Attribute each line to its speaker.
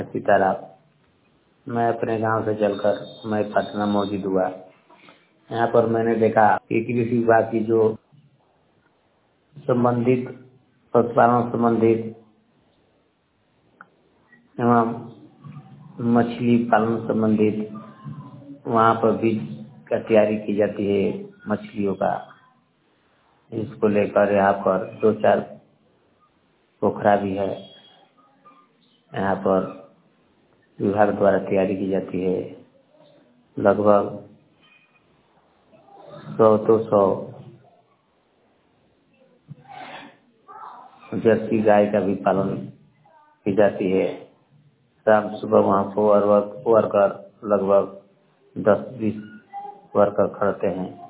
Speaker 1: तालाब। मैं अपने गांव से चलकर मैं पटना मौजूद हुआ। यहाँ पर मैंने देखा कि कृषि विभाग की जो संबंधित पशुपालन संबंधित एवं मछली पालन संबंधित वहाँ पर बीज का तैयारी की जाती है मछलियों का। इसको लेकर यहाँ पर 2-4 पोखरा भी है। यहाँ पर विभाग द्वारा तैयारी की जाती है। लगभग 100 जर्सी गाय का भी पालन की जाती है। शाम सुबह वहाँ वर्कर लगभग 10-20 वर्कर खड़ते हैं।